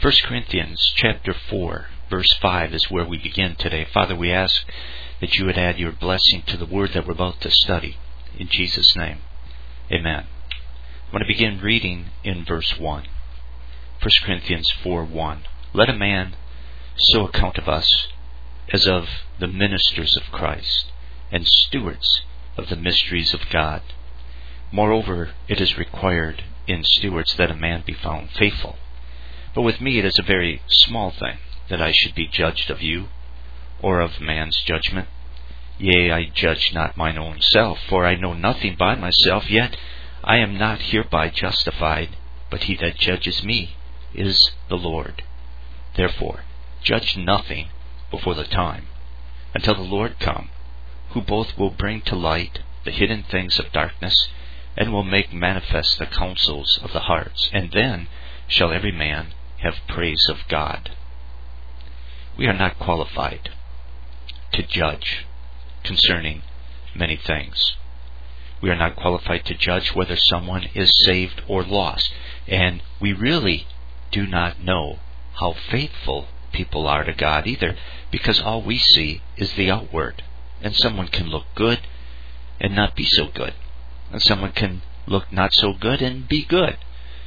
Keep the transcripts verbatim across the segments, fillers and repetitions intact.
First Corinthians chapter four, verse five is where we begin today. Father, we ask that you would add your blessing to the word that we're about to study. In Jesus' name, amen. I want to begin reading in verse one. First Corinthians four one. Let a man so account of us as of the ministers of Christ, and stewards of the mysteries of God. Moreover, it is required in stewards that a man be found faithful. But with me it is a very small thing that I should be judged of you, or of man's judgment. Yea, I judge not mine own self, for I know nothing by myself, yet I am not hereby justified, but he that judges me is the Lord. Therefore, judge nothing before the time, until the Lord come, who both will bring to light the hidden things of darkness, and will make manifest the counsels of the hearts, and then shall every man have praise of God. We are not qualified to judge concerning many things. We are not qualified to judge whether someone is saved or lost, and we really do not know how faithful people are to God either, because all we see is the outward, and someone can look good and not be so good, and someone can look not so good and be good.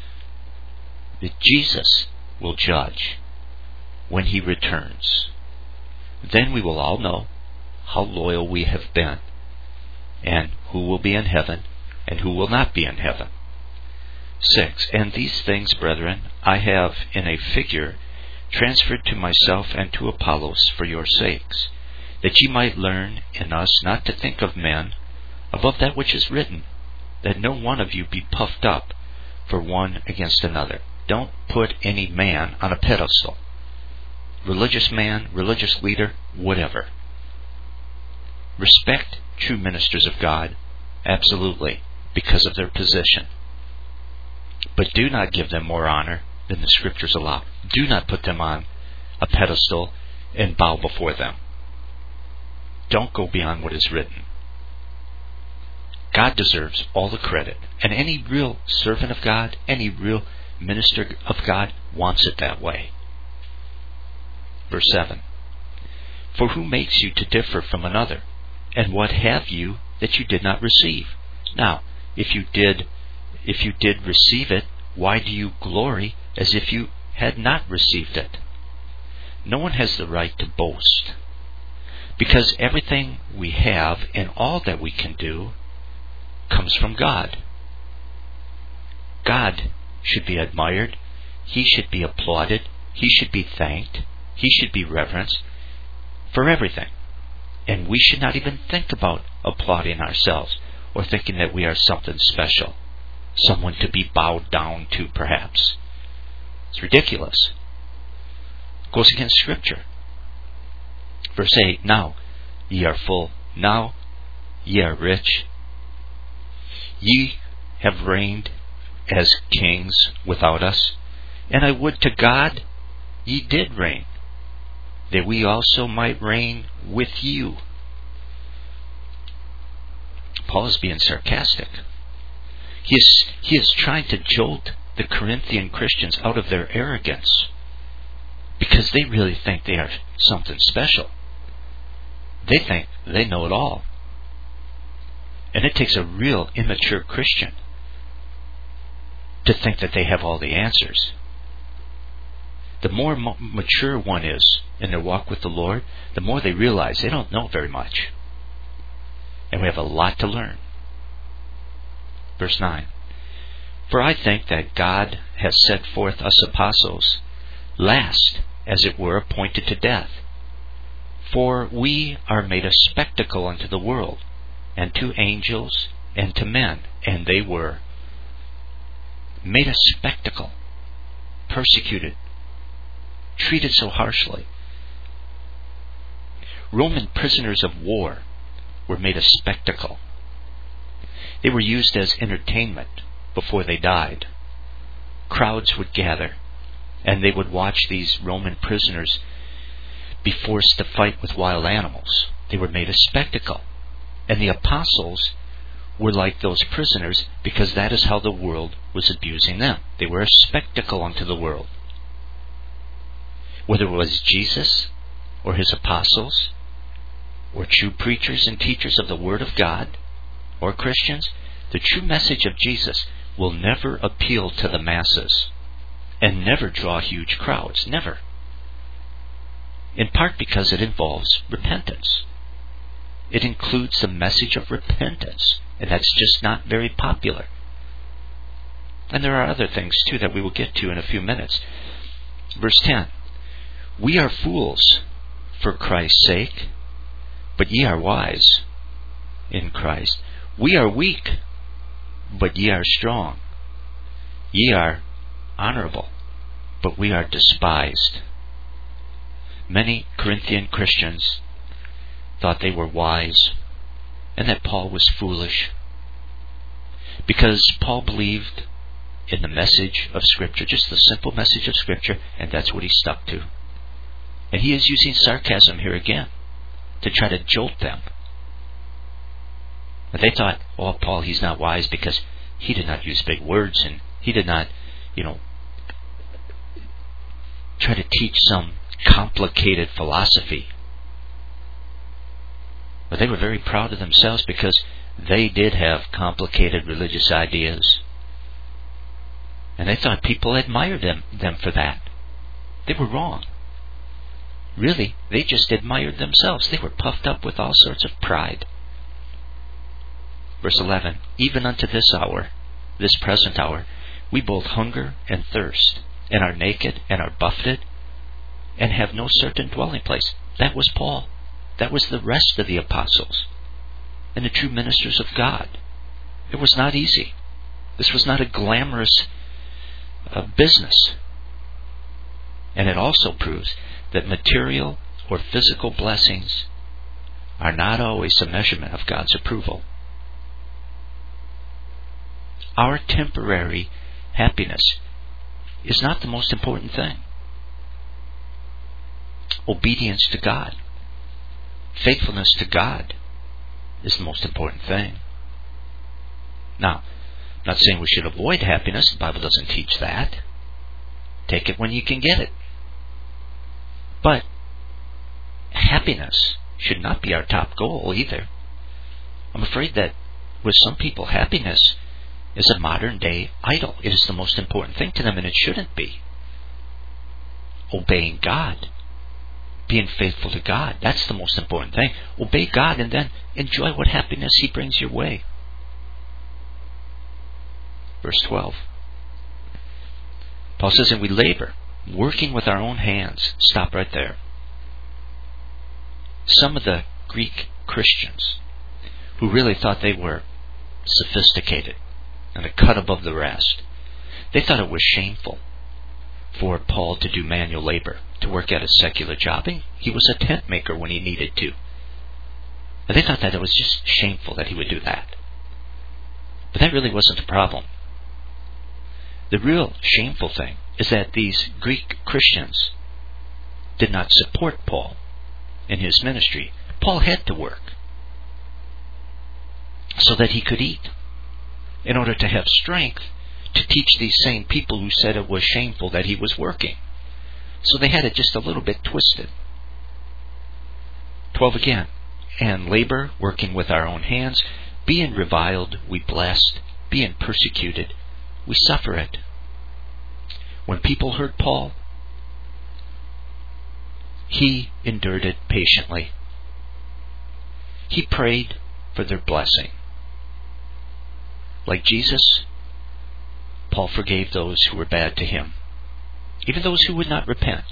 That Jesus will judge when he returns. Then we will all know how loyal we have been, and who will be in heaven and who will not be in heaven. Six. And these things, brethren, I have in a figure transferred to myself and to Apollos for your sakes, that ye might learn in us not to think of men above that which is written, that no one of you be puffed up for one against another. Don't put any man on a pedestal. Religious man, religious leader, whatever. Respect true ministers of God, absolutely, because of their position. But do not give them more honor than the Scriptures allow. Do not put them on a pedestal and bow before them. Don't go beyond what is written. God deserves all the credit, and any real servant of God, any real minister of God wants it that way. Verse seven. For who makes you to differ from another? And what have you that you did not receive? Now, if you did, if you did receive it, why do you glory as if you had not received it? No one has the right to boast, because everything we have and all that we can do comes from God. God should be admired. He should be applauded. He should be thanked. He should be reverenced for everything. And we should not even think about applauding ourselves or thinking that we are something special, someone to be bowed down to, perhaps. It's ridiculous. It goes against Scripture. Verse eight, now ye are full, now ye are rich. Ye have reigned as kings without us, and I would to God ye did reign, that we also might reign with you. Paul is being sarcastic. He is, he is trying to jolt the Corinthian Christians out of their arrogance, because they really think they are something special. They think they know it all. And it takes a real immature Christian to think that they have all the answers. The more mo- mature one is in their walk with the Lord, the more they realize they don't know very much. And we have a lot to learn. Verse nine. For I think that God has set forth us apostles, last, as it were, appointed to death. For we are made a spectacle unto the world, and to angels, and to men. And they were made a spectacle, persecuted, treated so harshly. Roman prisoners of war were made a spectacle. They were used as entertainment before they died. Crowds would gather, and they would watch these Roman prisoners be forced to fight with wild animals. They were made a spectacle. And the apostles were like those prisoners, because that is how the world was abusing them. They were a spectacle unto the world. whether it was Jesus or his apostles or true preachers and teachers of the Word of God or Christians, the true message of Jesus will never appeal to the masses and never draw huge crowds. Never. In part because it involves repentance. It includes the message of repentance, and that's just not very popular. And there are other things too that we will get to in a few minutes. Verse ten, we are fools for Christ's sake, but ye are wise in Christ. We are weak, but ye are strong. Ye are honorable, but we are despised. Many Corinthian Christians thought they were wise and that Paul was foolish, because Paul believed in the message of Scripture, just the simple message of Scripture, and that's what he stuck to. And he is using sarcasm here again to try to jolt them. But they thought, oh, Paul, he's not wise because he did not use big words and he did not, you know, try to teach some complicated philosophy. But they were very proud of themselves because they did have complicated religious ideas. And they thought people admired them, them for that. They were wrong. Really, they just admired themselves. They were puffed up with all sorts of pride. Verse eleven, even unto this hour, this present hour, we both hunger and thirst, and are naked and are buffeted, and have no certain dwelling place. That was Paul. That was the rest of the apostles and the true ministers of God. It was not easy. This was not a glamorous uh, business. And it also proves that material or physical blessings are not always a measurement of God's approval. Our temporary happiness is not the most important thing. Obedience to God, faithfulness to God is the most important thing. Now, I'm not saying we should avoid happiness. The Bible doesn't teach that. Take it when you can get it. But happiness should not be our top goal either. I'm afraid that with some people, happiness is a modern day idol. It is the most important thing to them, and it shouldn't be. Obeying God, being faithful to God, that's the most important thing. Obey God and then enjoy what happiness He brings your way. Verse twelve. Paul says, and we labor, working with our own hands. Stop right there. Some of the Greek Christians who really thought they were sophisticated and a cut above the rest, they thought it was shameful for Paul to do manual labor, to work at a secular job. He was a tent maker when he needed to. And they thought that it was just shameful that he would do that. But that really wasn't the problem. The real shameful thing is that these Greek Christians did not support Paul in his ministry. Paul had to work so that he could eat, in order to have strength to teach these same people who said it was shameful that he was working. So they had it just a little bit twisted. twelve again. And labor, working with our own hands, being reviled, we blessed, being persecuted, we suffer it. When people heard Paul, he endured it patiently. He prayed for their blessing. Like Jesus, Paul forgave those who were bad to him, even those who would not repent.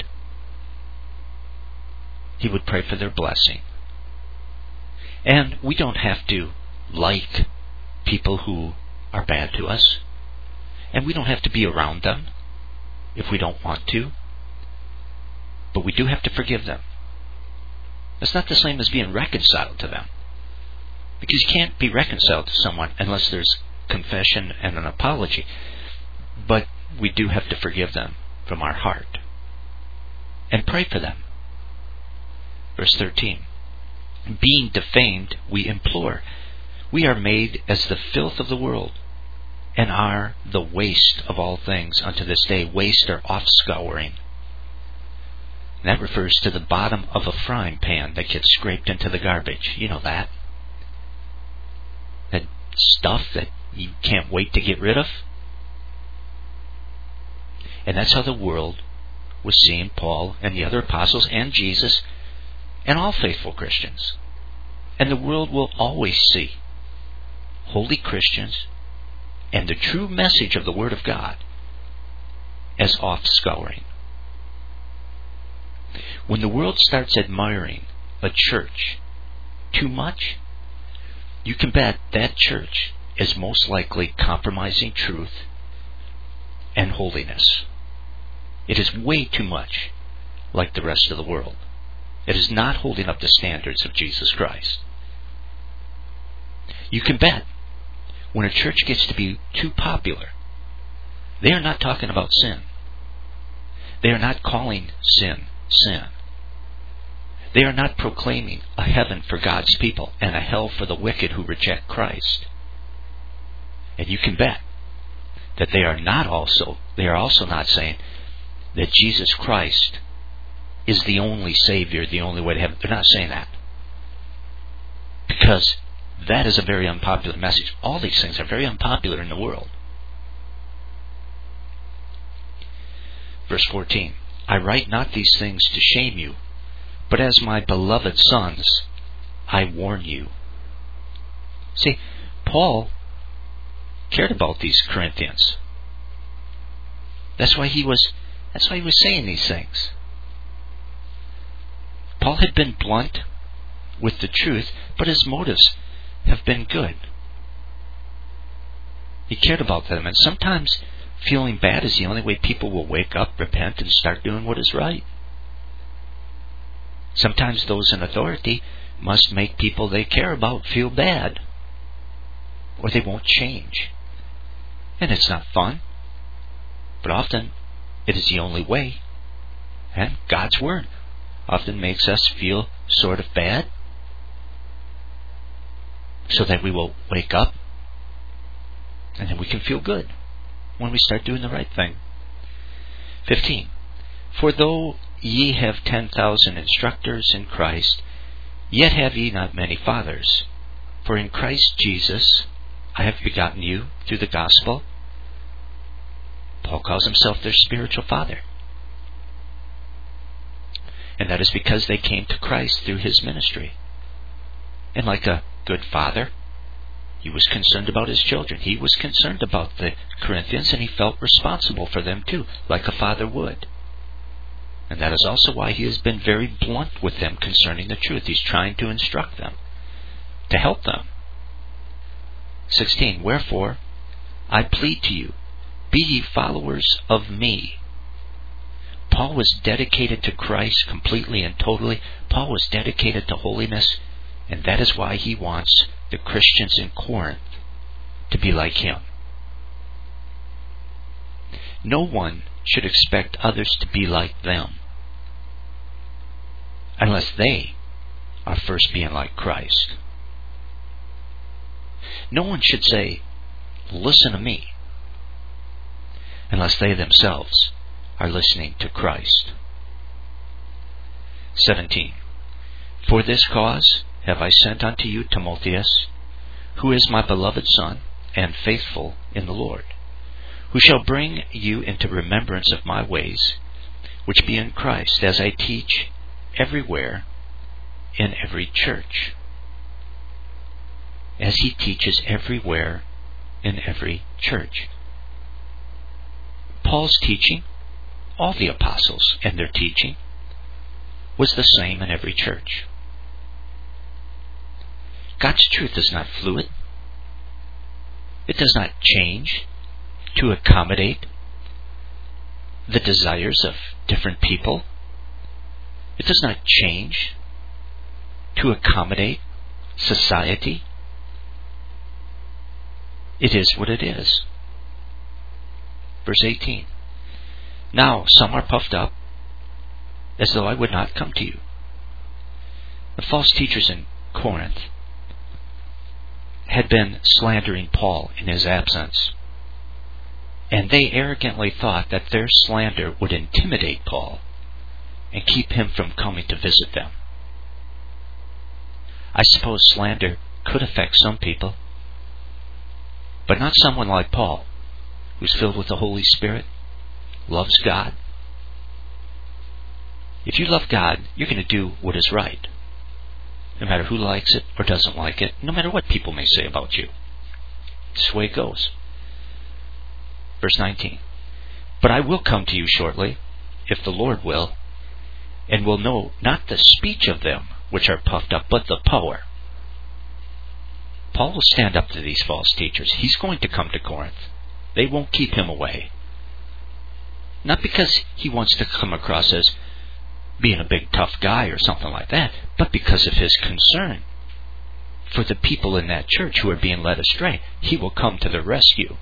He would pray for their blessing. And we don't have to like people who are bad to us. And we don't have to be around them if we don't want to. But we do have to forgive them. That's not the same as being reconciled to them. Because you can't be reconciled to someone unless there's confession and an apology. But we do have to forgive them from our heart. And pray for them. Verse thirteen. Being defamed, we implore. We are made as the filth of the world, and are the waste of all things unto this day. Waste or offscouring. And that refers to the bottom of a frying pan that gets scraped into the garbage. You know that. That stuff that you can't wait to get rid of. And that's how the world was seeing Paul and the other apostles and Jesus and all faithful Christians. And the world will always see holy Christians and the true message of the Word of God as off-scouring. When the world starts admiring a church too much, you can bet that church is most likely compromising truth and holiness. It is way too much like the rest of the world. It is not holding up the standards of Jesus Christ. You can bet when a church gets to be too popular, they are not talking about sin. They are not calling sin, sin. They are not proclaiming a heaven for God's people and a hell for the wicked who reject Christ. And you can bet that they are not also, they are also not saying that Jesus Christ is the only Savior, the only way to heaven. They're not saying that. Because that is a very unpopular message. All these things are very unpopular in the world. Verse fourteen, I write not these things to shame you, but as my beloved sons, I warn you. See, Paul cared about these Corinthians. That's why he was that's why he was saying these things. Paul had been blunt with the truth, but his motives have been good. He cared about them, and sometimes feeling bad is the only way people will wake up, repent, and start doing what is right. Sometimes those in authority must make people they care about feel bad, or they won't change. And it's not fun, but often it is the only way. And God's Word often makes us feel sort of bad, so that we will wake up, and then we can feel good when we start doing the right thing. fifteen. For though ye have ten thousand instructors in Christ, yet have ye not many fathers. For in Christ Jesus I have begotten you through the gospel. Paul calls himself their spiritual father. And that is because they came to Christ through his ministry. And like a good father, he was concerned about his children. He was concerned about the Corinthians, and he felt responsible for them too, like a father would. And that is also why he has been very blunt with them concerning the truth. He's trying to instruct them, to help them. sixteen. Wherefore, I plead to you, be ye followers of me. Paul was dedicated to Christ completely and totally. Paul was dedicated to holiness, and that is why he wants the Christians in Corinth to be like him. No one should expect others to be like them unless they are first being like Christ. No one should say, listen to me, unless they themselves are listening to Christ. seventeen. For this cause have I sent unto you Timotheus, who is my beloved son, and faithful in the Lord, who shall bring you into remembrance of my ways, which be in Christ, as I teach everywhere in every church. As he teaches everywhere in every church. Paul's teaching, all the apostles and their teaching, was the same in every church. God's truth is not fluid. It does not change to accommodate the desires of different people. It does not change to accommodate society. It is what it is. Verse eighteen. Now some are puffed up, as though I would not come to you. The false teachers in Corinth had been slandering Paul in his absence, and they arrogantly thought that their slander would intimidate Paul and keep him from coming to visit them. I suppose slander could affect some people, but not someone like Paul, who's filled with the Holy Spirit, loves God. If you love God, you're going to do what is right, no matter who likes it or doesn't like it, no matter what people may say about you. It's the way it goes. Verse nineteen. But I will come to you shortly, if the Lord will, and will know not the speech of them which are puffed up, but the power. Paul will stand up to these false teachers. He's going to come to Corinth. They won't keep him away. Not because he wants to come across as being a big tough guy or something like that, but because of his concern for the people in that church who are being led astray. He will come to their rescue.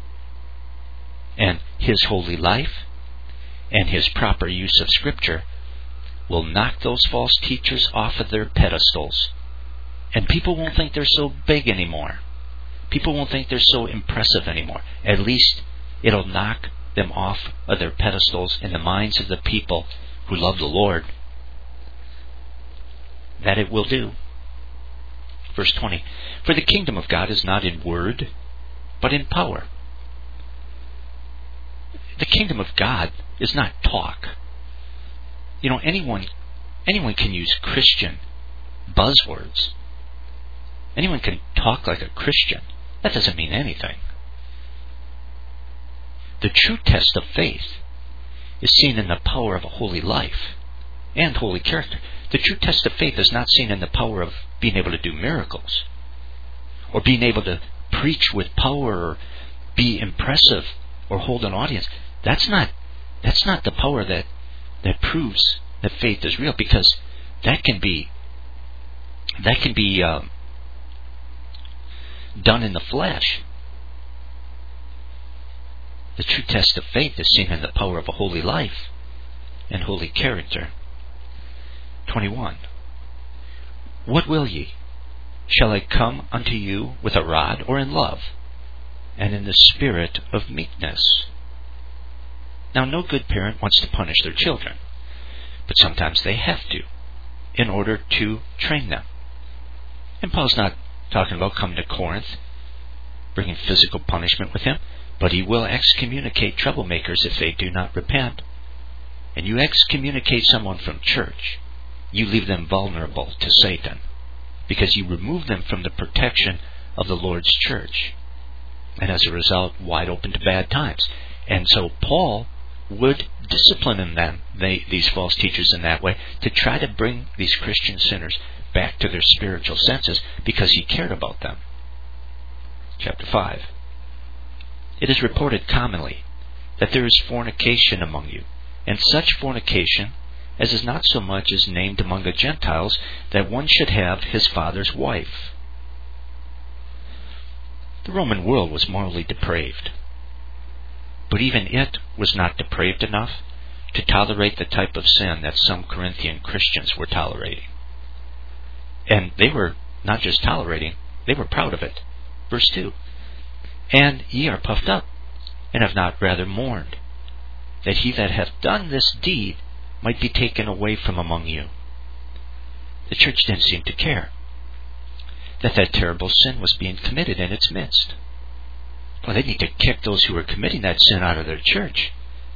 And his holy life and his proper use of Scripture will knock those false teachers off of their pedestals. And people won't think they're so big anymore. People won't think they're so impressive anymore. At least it'll knock them off of their pedestals in the minds of the people who love the Lord. That it will do. Verse twenty. For the kingdom of God is not in word, but in power. The kingdom of God is not talk. You know, anyone anyone can use Christian buzzwords. Anyone can talk like a Christian. That doesn't mean anything. The true test of faith is seen in the power of a holy life and holy character. The true test of faith is not seen in the power of being able to do miracles or being able to preach with power or be impressive or hold an audience. That's not that's not the power that that proves that faith is real, because that can be that can be um, done in the flesh. The true test of faith is seen in the power of a holy life and holy character. twenty-one. What will ye? Shall I come unto you with a rod, or in love, and in the spirit of meekness? Now, no good parent wants to punish their children, but sometimes they have to, in order to train them. And Paul's not talking about coming to Corinth, bringing physical punishment with him, but he will excommunicate troublemakers if they do not repent. And you excommunicate someone from church, you leave them vulnerable to Satan, because you remove them from the protection of the Lord's church, and as a result, wide open to bad times. And so Paul would discipline in them, they, these false teachers, in that way, to try to bring these Christian sinners back to their spiritual senses, because he cared about them. Chapter five. It is reported commonly that there is fornication among you, and such fornication as is not so much as named among the Gentiles, that one should have his father's wife. The Roman world was morally depraved, but even it was not depraved enough to tolerate the type of sin that some Corinthian Christians were tolerating. And they were not just tolerating, they were proud of it. Verse two. And ye are puffed up, and have not rather mourned, that he that hath done this deed might be taken away from among you. The church didn't seem to care that that terrible sin was being committed in its midst. Well, they need to kick those who were committing that sin out of their church.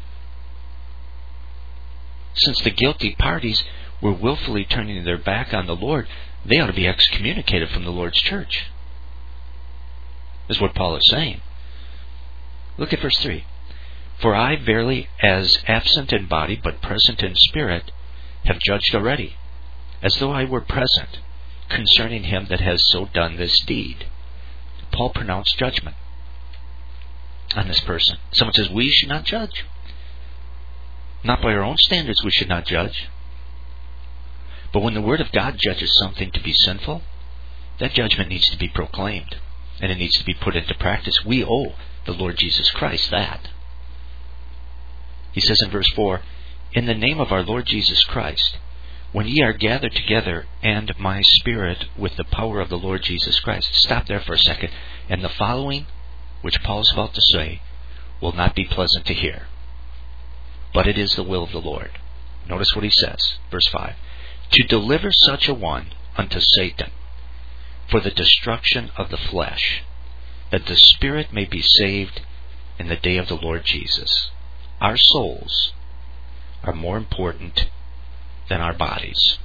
Since the guilty parties were willfully turning their back on the Lord, they ought to be excommunicated from the Lord's church. Is what Paul is saying. Look at verse three. For I verily, as absent in body, but present in spirit, have judged already, as though I were present, concerning him that has so done this deed. Paul pronounced judgment on this person. Someone says, we should not judge. Not by our own standards we should not judge. But when the Word of God judges something to be sinful, that judgment needs to be proclaimed, and it needs to be put into practice. We owe the Lord Jesus Christ that. He says in verse four, in the name of our Lord Jesus Christ, when ye are gathered together, and my spirit with the power of the Lord Jesus Christ. Stop there for a second. And the following, which Paul is about to say, will not be pleasant to hear, but it is the will of the Lord. Notice what he says, verse five. To deliver such a one unto Satan for the destruction of the flesh, that the spirit may be saved in the day of the Lord Jesus. Our souls are more important than our bodies.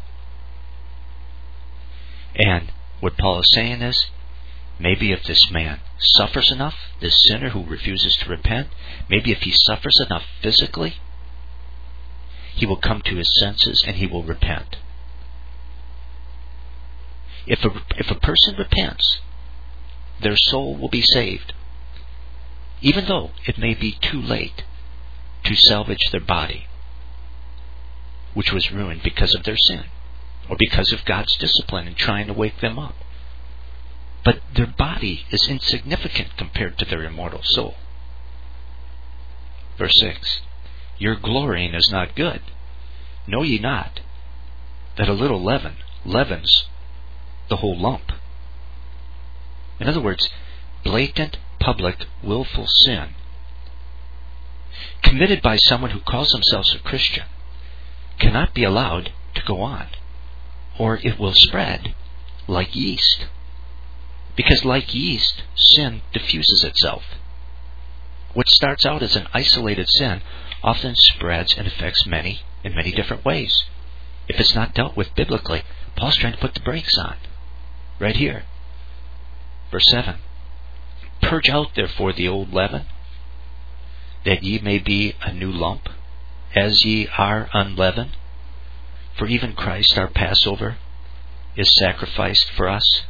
And what Paul is saying is, maybe if this man suffers enough, this sinner who refuses to repent, maybe if he suffers enough physically, he will come to his senses and he will repent. If a, if a person repents, their soul will be saved, even though it may be too late to salvage their body, which was ruined because of their sin, or because of God's discipline in trying to wake them up. But their body is insignificant compared to their immortal soul. Verse six. Your glorying is not good. Know ye not that a little leaven leavens the whole lump? In other words, blatant, public, willful sin committed by someone who calls themselves a Christian cannot be allowed to go on, or it will spread like yeast. Because like yeast, sin diffuses itself. What starts out as an isolated sin often spreads and affects many in many different ways. If it's not dealt with biblically, Paul's trying to put the brakes on. Right here. Verse seven. Purge out therefore the old leaven, that ye may be a new lump, as ye are unleavened. For even Christ our Passover is sacrificed for us.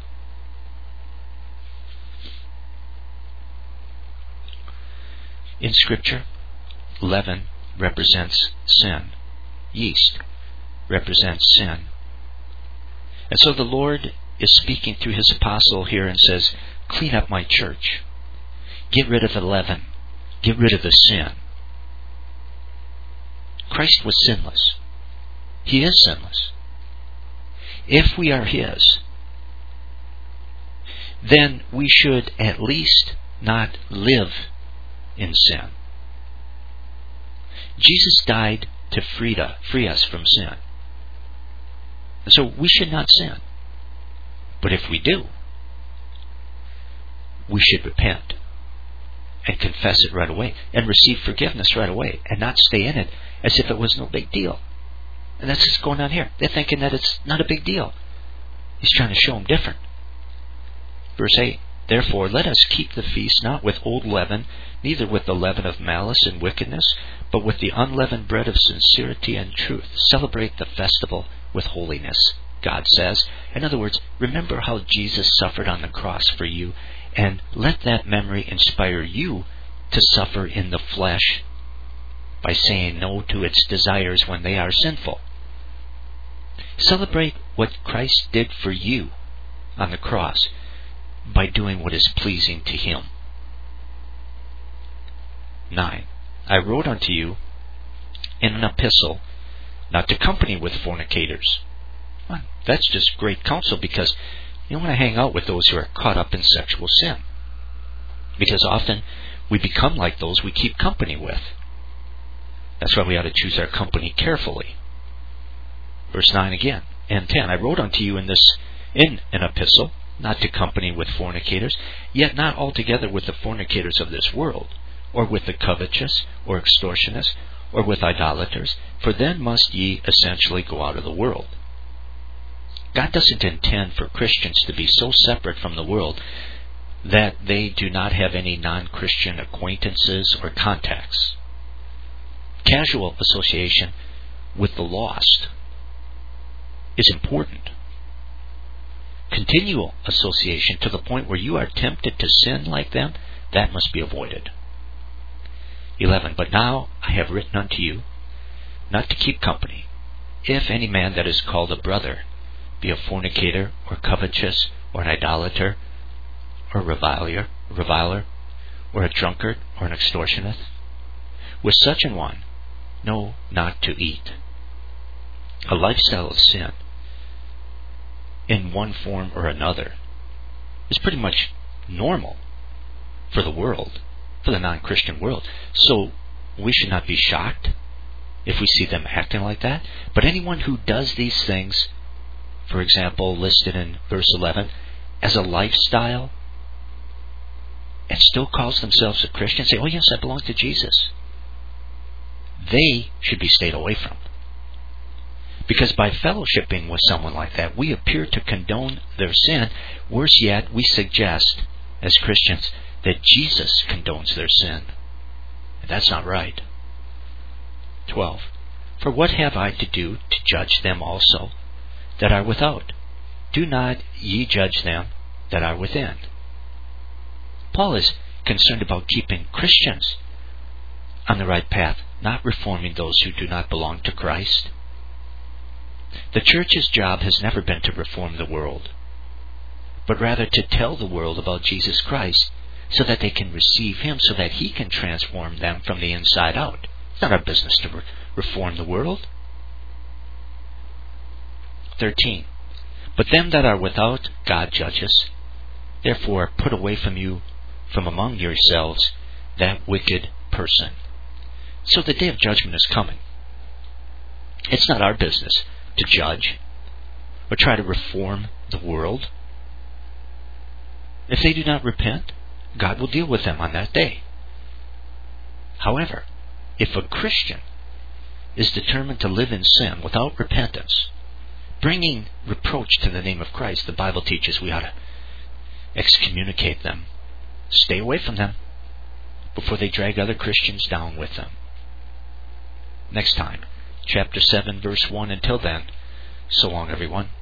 In Scripture, leaven represents sin. Yeast represents sin. And so the Lord is speaking through His apostle here and says, clean up my church. Get rid of the leaven. Get rid of the sin. Christ was sinless. He is sinless. If we are His, then we should at least not live in sin. Jesus died to free us from sin. And so we should not sin. But if we do, we should repent and confess it right away and receive forgiveness right away and not stay in it as if it was no big deal. And that's what's going on here. They're thinking that it's not a big deal. He's trying to show them different. Verse eight. Therefore, let us keep the feast not with old leaven, neither with the leaven of malice and wickedness, but with the unleavened bread of sincerity and truth. Celebrate the festival with holiness, God says. In other words, remember how Jesus suffered on the cross for you, and let that memory inspire you to suffer in the flesh by saying no to its desires when they are sinful. Celebrate what Christ did for you on the cross by doing what is pleasing to Him. nine. I wrote unto you in an epistle not to company with fornicators. Well, that's just great counsel, because you don't want to hang out with those who are caught up in sexual sin. Because often we become like those we keep company with. That's why we ought to choose our company carefully. Verse nine again, and ten. I wrote unto you in this in an epistle not to company with fornicators, yet not altogether with the fornicators of this world, or with the covetous, or extortionists, or with idolaters, for then must ye essentially go out of the world. God doesn't intend for Christians to be so separate from the world that they do not have any non-Christian acquaintances or contacts. Casual association with the lost is important. Continual association to the point where you are tempted to sin like them, that must be avoided. eleven. But now I have written unto you not to keep company, if any man that is called a brother be a fornicator, or covetous, or an idolater, or reviler, reviler, or a drunkard, or an extortionist. With such an one, know not to eat. A lifestyle of sin, in one form or another, is pretty much normal for the world, for the non-Christian world. So we should not be shocked if we see them acting like that. But anyone who does these things, for example, listed in verse eleven, as a lifestyle, and still calls themselves a Christian, say, oh yes, I belong to Jesus, they should be stayed away from. Because by fellowshipping with someone like that, we appear to condone their sin. Worse yet, we suggest, as Christians, that Jesus condones their sin. And that's not right. twelve. For what have I to do to judge them also that are without? Do not ye judge them that are within. Paul is concerned about keeping Christians on the right path, not reforming those who do not belong to Christ. The church's job has never been to reform the world, but rather to tell the world about Jesus Christ so that they can receive Him, so that He can transform them from the inside out. It's not our business to re- reform the world. thirteen. But them that are without God judges. Therefore put away from you, from among yourselves, that wicked person. So the day of judgment is coming. It's not our business to judge or try to reform the world. If they do not repent, God will deal with them on that day. However, if a Christian is determined to live in sin without repentance, bringing reproach to the name of Christ, the Bible teaches we ought to excommunicate them. Stay away from them before they drag other Christians down with them. Next time, chapter seven, verse one. Until then, so long, everyone.